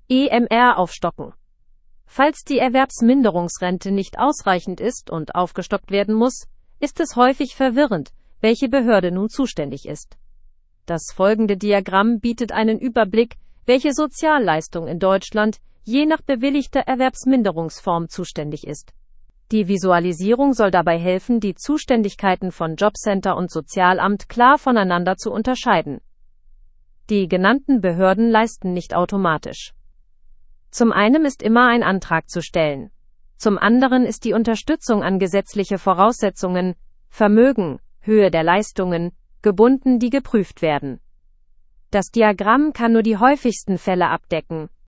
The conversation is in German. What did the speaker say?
EMR aufstocken. Falls die Erwerbsminderungsrente nicht ausreichend ist und aufgestockt werden muss, ist es häufig verwirrend, welche Behörde nun zuständig ist. Das folgende Diagramm bietet einen Überblick, welche Sozialleistung in Deutschland je nach bewilligter Erwerbsminderungsform zuständig ist. Die Visualisierung soll dabei helfen, die Zuständigkeiten von Jobcenter und Sozialamt klar voneinander zu unterscheiden. Die genannten Behörden leisten nicht automatisch. Zum einen ist immer ein Antrag zu stellen. Zum anderen ist die Unterstützung an gesetzliche Voraussetzungen, Vermögen, Höhe der Leistungen, gebunden, die geprüft werden. Das Diagramm kann nur die häufigsten Fälle abdecken.